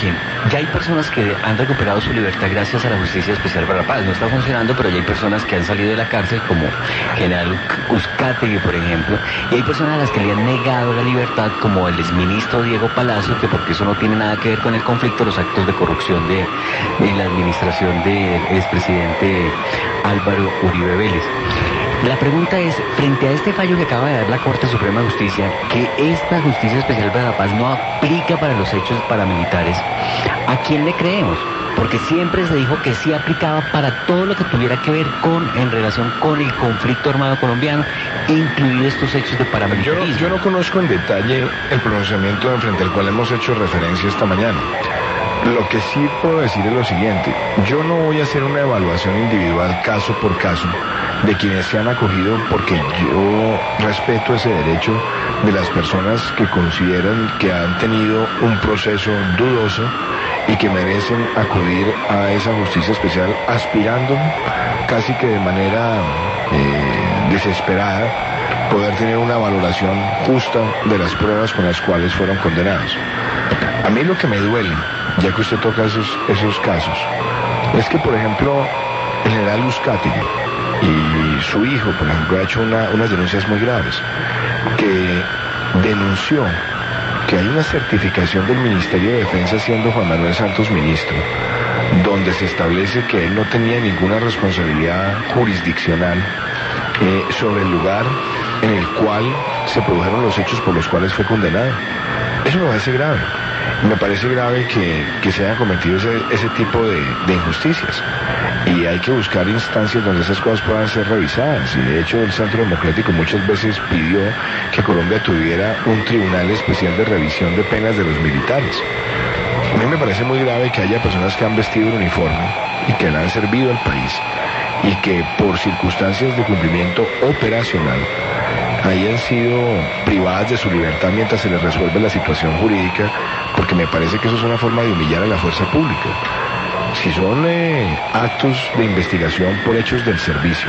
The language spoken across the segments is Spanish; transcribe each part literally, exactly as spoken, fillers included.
que ya hay personas que han recuperado su libertad gracias a la Justicia Especial para la Paz. No está funcionando, pero ya hay personas que han salido de la cárcel, como General Uzcategui, por ejemplo, y hay personas a las que le han negado la libertad, como el exministro Diego Palacio, que porque eso no tiene nada que ver con el conflicto, los actos de corrupción de, de la administración del expresidente Álvaro Uribe Vélez. La pregunta es, frente a este fallo que acaba de dar la Corte Suprema de Justicia, que esta Justicia Especial para la Paz no aplica para los hechos paramilitares, ¿a quién le creemos? Porque siempre se dijo que sí aplicaba para todo lo que tuviera que ver con, en relación con el conflicto armado colombiano, incluido estos hechos de paramilitarismo. Yo, yo no conozco en detalle el pronunciamiento frente al cual hemos hecho referencia esta mañana. Lo que sí puedo decir es lo siguiente: yo no voy a hacer una evaluación individual caso por caso de quienes se han acogido, porque yo respeto ese derecho de las personas que consideran que han tenido un proceso dudoso y que merecen acudir a esa justicia especial aspirando casi que de manera eh, desesperada poder tener una valoración justa de las pruebas con las cuales fueron condenados. A mí lo que me duele, ya que usted toca esos, esos casos, es que, por ejemplo, el general Uzcategui y su hijo, por ejemplo, ha hecho una, unas denuncias muy graves, que denunció que hay una certificación del Ministerio de Defensa, siendo Juan Manuel Santos ministro, donde se establece que él no tenía ninguna responsabilidad jurisdiccional eh, sobre el lugar en el cual se produjeron los hechos por los cuales fue condenado. Eso me parece grave. Me parece grave que, que se hayan cometido ese, ese tipo de, de injusticias. Y hay que buscar instancias donde esas cosas puedan ser revisadas. Y de hecho el Centro Democrático muchas veces pidió que Colombia tuviera un tribunal especial de revisión de penas de los militares. A mí me parece muy grave que haya personas que han vestido el uniforme y que le han servido al país y que por circunstancias de cumplimiento operacional hayan sido privadas de su libertad mientras se les resuelve la situación jurídica, porque me parece que eso es una forma de humillar a la fuerza pública. Si son eh, actos de investigación por hechos del servicio,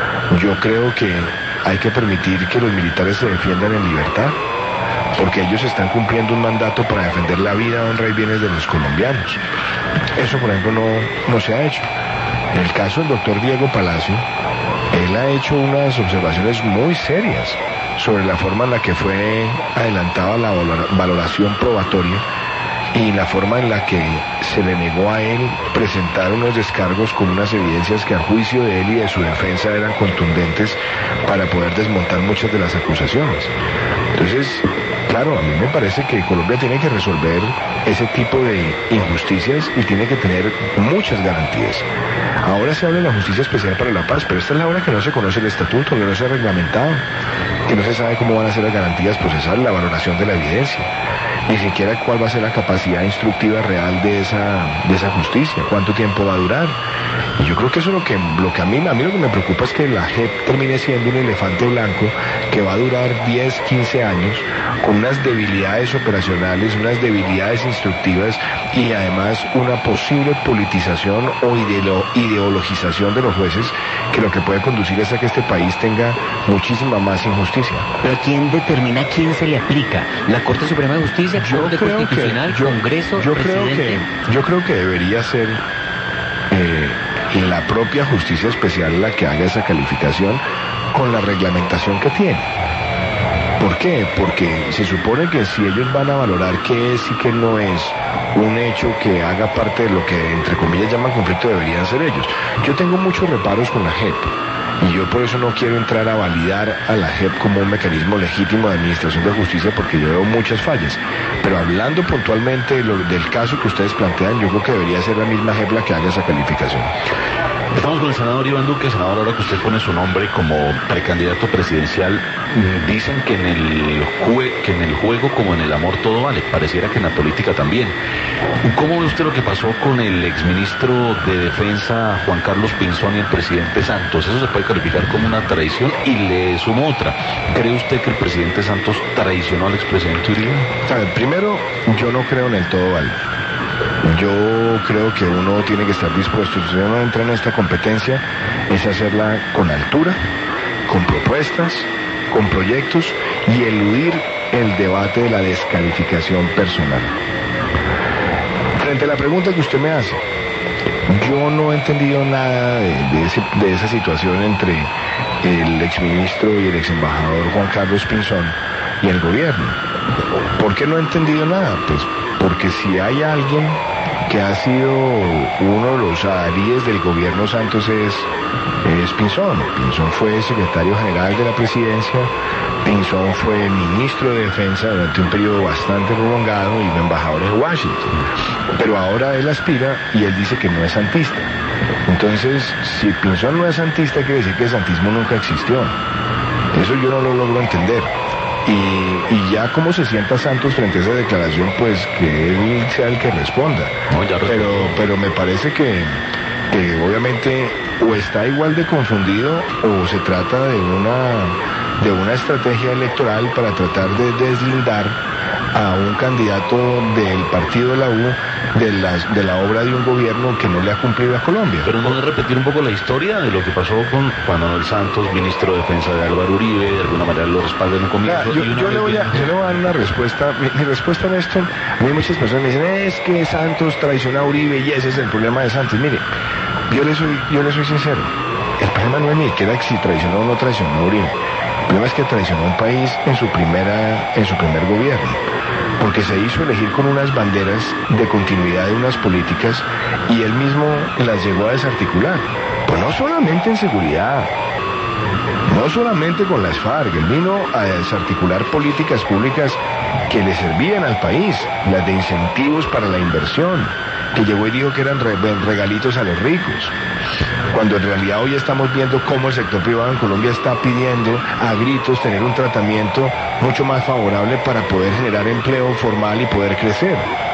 yo creo que hay que permitir que los militares se defiendan en libertad, porque ellos están cumpliendo un mandato para defender la vida, honra y bienes de los colombianos. Eso, por ejemplo, no, no se ha hecho. En el caso del doctor Diego Palacio, él ha hecho unas observaciones muy serias sobre la forma en la que fue adelantada la valoración probatoria y la forma en la que se le negó a él presentar unos descargos con unas evidencias que a juicio de él y de su defensa eran contundentes para poder desmontar muchas de las acusaciones. Entonces, claro, a mí me parece que Colombia tiene que resolver ese tipo de injusticias y tiene que tener muchas garantías. Ahora se habla de la Justicia Especial para la Paz, pero esta es la hora que no se conoce el estatuto, que no se ha reglamentado, que no se sabe cómo van a ser las garantías procesales, la valoración de la evidencia, ni siquiera cuál va a ser la capacidad instructiva real de esa, de esa justicia, cuánto tiempo va a durar. Y yo creo que eso es lo que, lo que a mí, a mí lo que me preocupa es que la J E P termine siendo un elefante blanco que va a durar diez, quince años con unas debilidades operacionales, unas debilidades instructivas y además una posible politización o ideolo, ideologización de los jueces, que lo que puede conducir es a que este país tenga muchísima más injusticia. Pero ¿quién determina quién se le aplica? ¿La Corte Suprema de Justicia, yo Corte creo Constitucional, que, yo, Congreso, yo Presidente? Creo que, yo creo que debería ser eh, la propia Justicia Especial la que haga esa calificación con la reglamentación que tiene. ¿Por qué? Porque se supone que si ellos van a valorar qué es y qué no es un hecho que haga parte de lo que entre comillas llaman conflicto, deberían ser ellos. Yo tengo muchos reparos con la J E P y yo por eso no quiero entrar a validar a la J E P como un mecanismo legítimo de administración de justicia, porque yo veo muchas fallas. Pero hablando puntualmente de lo, del caso que ustedes plantean, yo creo que debería ser la misma J E P la que haga esa calificación. Estamos con el senador Iván Duque. Senador, ahora que usted pone su nombre como precandidato presidencial, dicen que en el jue que en el juego como en el amor todo vale. Pareciera que en la política también. ¿Cómo ve usted lo que pasó con el exministro de Defensa Juan Carlos Pinzón y el presidente Santos? Eso se puede calificar como una traición, y le sumo otra. ¿Cree usted que el presidente Santos traicionó al expresidente Uribe? A ver, primero, yo no creo en el todo vale. Yo creo que uno tiene que estar dispuesto, si uno entra en esta competencia, es hacerla con altura, con propuestas, con proyectos y eludir el debate de la descalificación personal. frente a la pregunta que usted me hace, yo no he entendido nada de, de, ese, de esa situación entre el exministro y el exembajador Juan Carlos Pinzón y el gobierno. ¿Por qué no he entendido nada? Pues porque si hay alguien que ha sido uno de los adalíes del gobierno Santos es, es Pinzón. Pinzón fue secretario general de la presidencia, Pinzón fue ministro de defensa durante un periodo bastante prolongado y embajador en Washington. Pero ahora él aspira y él dice que no es santista. Entonces, si Pinzón no es santista, quiere decir que el santismo nunca existió. Eso yo no lo logro entender. Y, y ya como se sienta Santos frente a esa declaración, pues que él sea el que responda. No, ya pero, pero me parece que, que obviamente o está igual de confundido o se trata de una, de una estrategia electoral para tratar de deslindar a un candidato del partido de la U de la, de la obra de un gobierno que no le ha cumplido a Colombia. Pero no es repetir un poco la historia de lo que pasó con Juan Manuel Santos, ministro de Defensa de Álvaro Uribe, de alguna manera lo respalda en un comienzo. Claro, yo, yo, le voy a, yo le voy a dar una respuesta. Mi, mi respuesta en esto, a mí muchas personas me dicen, es que Santos traicionó a Uribe y ese es el problema de Santos. Mire, yo le soy, yo le soy sincero. El problema no es ni siquiera si traicionó o no traicionó a Uribe. El problema es que traicionó a un país en su primera, en su primer gobierno, porque se hizo elegir con unas banderas de continuidad de unas políticas y él mismo las llegó a desarticular. Pues no solamente en seguridad, no solamente con las FARC, él vino a desarticular políticas públicas que le servían al país, las de incentivos para la inversión, que llegó y dijo que eran regalitos a los ricos, cuando en realidad hoy estamos viendo cómo el sector privado en Colombia está pidiendo a gritos tener un tratamiento mucho más favorable para poder generar empleo formal y poder crecer.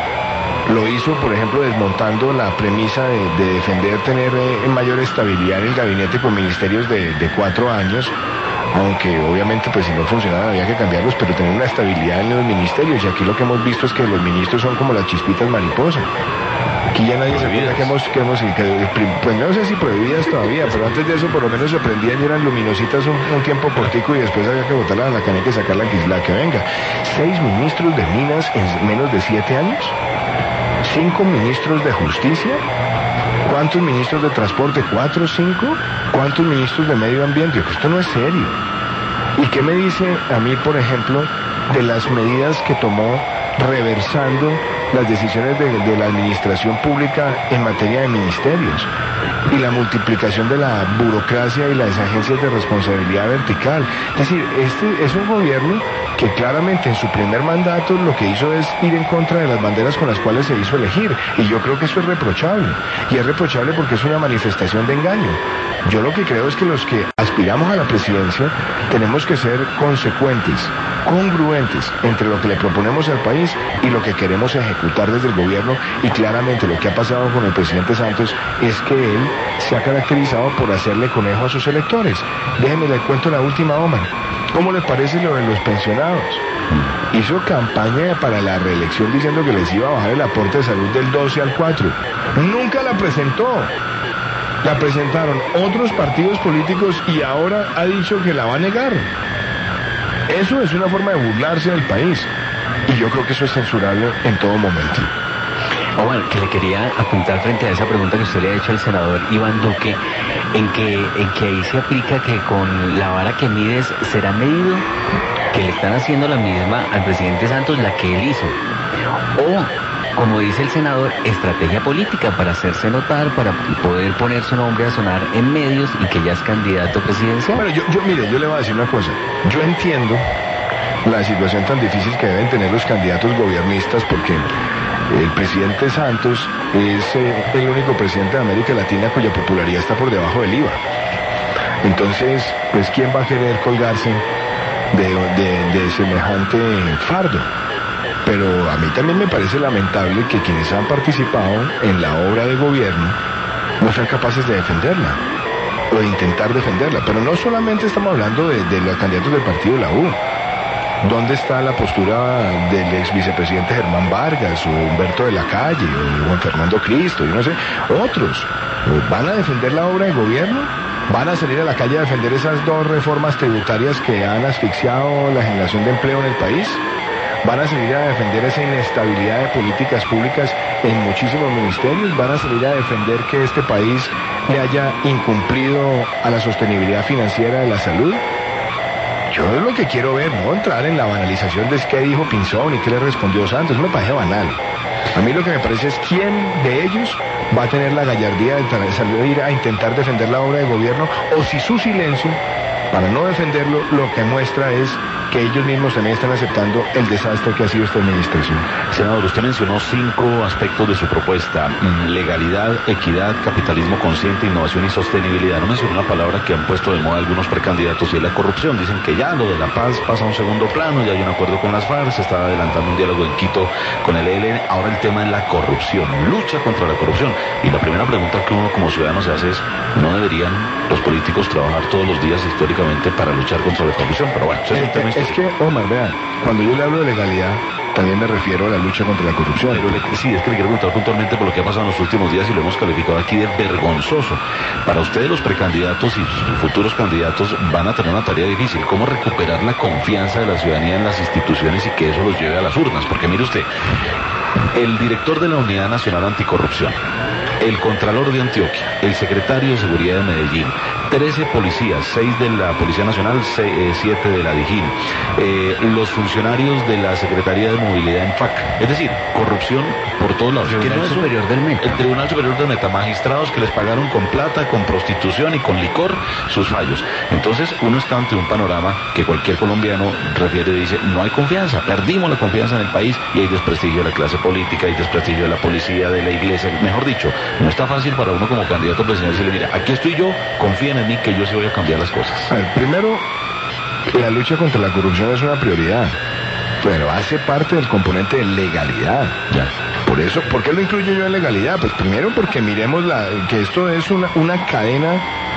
Lo hizo, por ejemplo, desmontando la premisa de, de defender tener eh, mayor estabilidad en el gabinete con ministerios de, de cuatro años, aunque obviamente pues si no funcionaban había que cambiarlos, pero tener una estabilidad en los ministerios. Y aquí lo que hemos visto es que los ministros son como las chispitas mariposas. Aquí ya nadie se acuerda que hemos, que hemos, que, pues no sé si prohibidas todavía, pero antes de eso por lo menos se prendían y eran luminositas un, un tiempo cortico y después había que botarlas a la caneca y sacar la que, la que venga. Seis ministros de minas en menos de siete años. Cinco ministros de justicia. ¿Cuántos ministros de transporte? ¿Cuatro o cinco? ¿Cuántos ministros de medio ambiente? Esto no es serio. ¿Y qué me dice a mí, por ejemplo, de las medidas que tomó reversando las decisiones de, de la administración pública en materia de ministerios y la multiplicación de la burocracia y las agencias de responsabilidad vertical? Es decir, este es un gobierno que claramente en su primer mandato lo que hizo es ir en contra de las banderas con las cuales se hizo elegir, y yo creo que eso es reprochable, y es reprochable porque es una manifestación de engaño. Yo lo que creo es que los que aspiramos a la presidencia tenemos que ser consecuentes, congruentes entre lo que le proponemos al país y lo que queremos ejecutar desde el gobierno, y claramente lo que ha pasado con el presidente Santos es que él se ha caracterizado por hacerle conejo a sus electores. Déjenme le cuento la última, Omar. ¿Cómo le parece lo de los pensionados? Hizo campaña para la reelección diciendo que les iba a bajar el aporte de salud del doce al cuatro. Nunca la presentó. La presentaron otros partidos políticos y ahora ha dicho que la va a negar. Eso es una forma de burlarse del país. Y yo creo que eso es censurable en todo momento. Omar, que le quería apuntar frente a esa pregunta que usted le ha hecho al senador Iván Duque, en que, en que ahí se aplica que con la vara que mides será medido, que le están haciendo la misma al presidente Santos la que él hizo. O, como dice el senador, estrategia política para hacerse notar, para poder poner su nombre a sonar en medios y que ya es candidato presidencial. Bueno, yo, yo mire, yo le voy a decir una cosa. Yo entiendo la situación tan difícil que deben tener los candidatos gobiernistas, porque el presidente Santos es eh, el único presidente de América Latina cuya popularidad está por debajo del I V A. Entonces, pues, ¿quién va a querer colgarse de, de, de semejante fardo? Pero a mí también me parece lamentable que quienes han participado en la obra de gobierno no sean capaces de defenderla o de intentar defenderla. Pero no solamente estamos hablando de, de los candidatos del partido de la U. ¿Dónde está la postura del ex vicepresidente Germán Vargas o Humberto de la Calle o Juan Fernando Cristo? Yo no sé, otros. ¿Van a defender la obra de gobierno? ¿Van a salir a la calle a defender esas dos reformas tributarias que han asfixiado la generación de empleo en el país? ¿Van a salir a defender esa inestabilidad de políticas públicas en muchísimos ministerios, van a salir a defender que este país le haya incumplido a la sostenibilidad financiera de la salud. Yo es lo que quiero ver, no entrar en la banalización de qué dijo Pinzón y qué le respondió Santos, me parece banal. A mí lo que me parece es quién de ellos va a tener la gallardía de salir a intentar defender la obra de gobierno, o si su silencio, para no defenderlo, lo que muestra es que ellos mismos también están aceptando el desastre que ha sido esta administración. Senador, usted mencionó cinco aspectos de su propuesta: legalidad, equidad, capitalismo consciente, innovación y sostenibilidad. No mencionó una palabra que han puesto de moda algunos precandidatos, y es la corrupción. Dicen que ya lo de la paz pasa a un segundo plano, ya hay un acuerdo con las FARC, se está adelantando un diálogo en Quito con el E L N. Ahora el tema es la corrupción, lucha contra la corrupción. Y la primera pregunta que uno como ciudadano se hace es: ¿no deberían los políticos trabajar todos los días históricamente para luchar contra la corrupción? Pero bueno, eso es un tema Es que, Omar, vean, cuando yo le hablo de legalidad, también me refiero a la lucha contra la corrupción. Pero le, sí, es que le quiero preguntar puntualmente por lo que ha pasado en los últimos días, y lo hemos calificado aquí de vergonzoso. Para ustedes, los precandidatos y sus futuros candidatos van a tener una tarea difícil: cómo recuperar la confianza de la ciudadanía en las instituciones y que eso los lleve a las urnas. Porque mire usted, el director de la Unidad Nacional Anticorrupción, el Contralor de Antioquia, el Secretario de Seguridad de Medellín, trece policías, seis de la Policía Nacional, siete de la DIJÍN, eh, los funcionarios de la Secretaría de Movilidad en P A C. Es decir, corrupción por todos lados. El Tribunal Superior del Meta. El Tribunal Superior del Meta, magistrados que les pagaron con plata, con prostitución y con licor sus fallos. Entonces uno está ante un panorama que cualquier colombiano refiere y dice: no hay confianza, perdimos la confianza en el país, y hay desprestigio de la clase política, hay desprestigio de la policía, de la iglesia. Mejor dicho, no está fácil para uno como candidato presidencial decirle: mira, aquí estoy yo, confíen en mí que yo sí voy a cambiar las cosas. A ver, primero, la lucha contra la corrupción es una prioridad, pero hace parte del componente de legalidad. Ya. Por eso, ¿por qué lo incluyo yo en legalidad? Pues primero porque miremos la, que esto es una, una cadena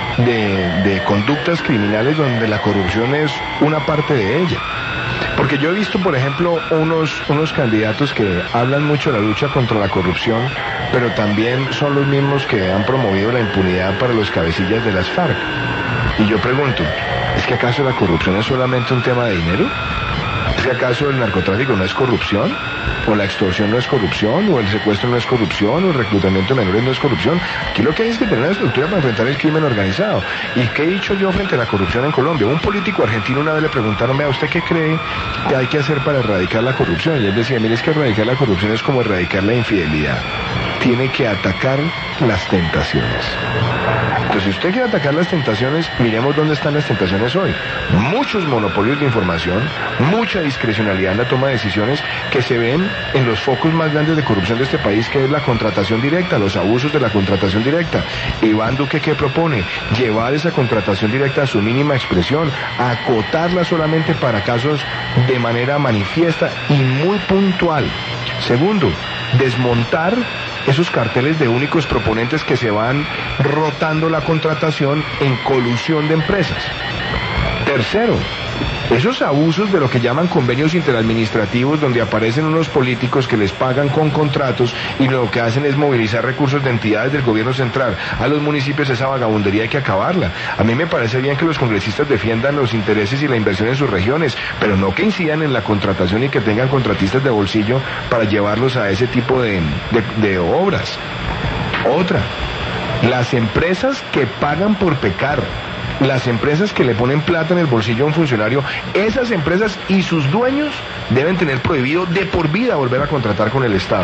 de, de conductas criminales donde la corrupción es una parte de ella. Porque yo he visto, por ejemplo, unos, unos candidatos que hablan mucho de la lucha contra la corrupción, pero también son los mismos que han promovido la impunidad para los cabecillas de las FARC. Y yo pregunto, ¿es que acaso la corrupción es solamente un tema de dinero? ¿Es que acaso el narcotráfico no es corrupción? ¿O la extorsión no es corrupción? ¿O el secuestro no es corrupción? ¿O el reclutamiento de menores no es corrupción? Aquí lo que hay es que tener una estructura para enfrentar el crimen organizado. ¿Y qué he dicho yo frente a la corrupción en Colombia? Un político argentino una vez le preguntaron: vea, ¿usted qué cree que hay que hacer para erradicar la corrupción? Y él decía: mire, es que erradicar la corrupción es como erradicar la infidelidad. Tiene que atacar las tentaciones. Entonces, si usted quiere atacar las tentaciones, miremos dónde están las tentaciones hoy. Muchos monopolios de información, mucha discrecionalidad en la toma de decisiones que se ven en los focos más grandes de corrupción de este país, que es la contratación directa, los abusos de la contratación directa. Iván Duque, ¿qué propone? Llevar esa contratación directa a su mínima expresión, acotarla solamente para casos de manera manifiesta y muy puntual. Segundo, desmontar esos carteles de únicos proponentes que se van rotando la contratación en colusión de empresas. Tercero, esos abusos de lo que llaman convenios interadministrativos, donde aparecen unos políticos que les pagan con contratos y lo que hacen es movilizar recursos de entidades del gobierno central a los municipios. Esa vagabundería hay que acabarla. A mí me parece bien que los congresistas defiendan los intereses y la inversión en sus regiones, pero no que incidan en la contratación y que tengan contratistas de bolsillo para llevarlos a ese tipo de, de, de obras. Otra, las empresas que pagan por pecar, las empresas que le ponen plata en el bolsillo a un funcionario, esas empresas y sus dueños deben tener prohibido de por vida volver a contratar con el Estado.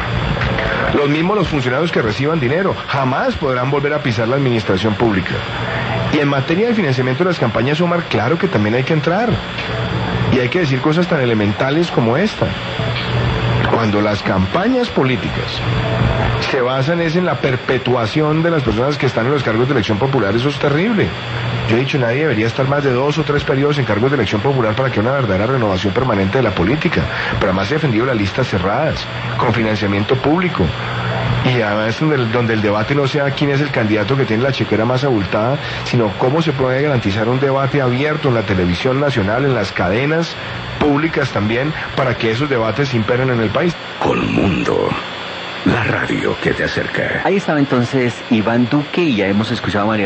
Los mismos los funcionarios que reciban dinero jamás podrán volver a pisar la administración pública. Y en materia de financiamiento de las campañas, Omar, claro que también hay que entrar. Y hay que decir cosas tan elementales como esta. Cuando las campañas políticas se basan es en la perpetuación de las personas que están en los cargos de elección popular, eso es terrible. Yo he dicho, nadie debería estar más de dos o tres periodos en cargos de elección popular para que haya una verdadera renovación permanente de la política. Pero además he defendido las listas cerradas, con financiamiento público. Y además donde el, donde el debate no sea quién es el candidato que tiene la chequera más abultada, sino cómo se puede garantizar un debate abierto en la televisión nacional, en las cadenas públicas también, para que esos debates imperen en el país. Colmundo, la radio que te acerca. Ahí estaba entonces Iván Duque, y ya hemos escuchado a María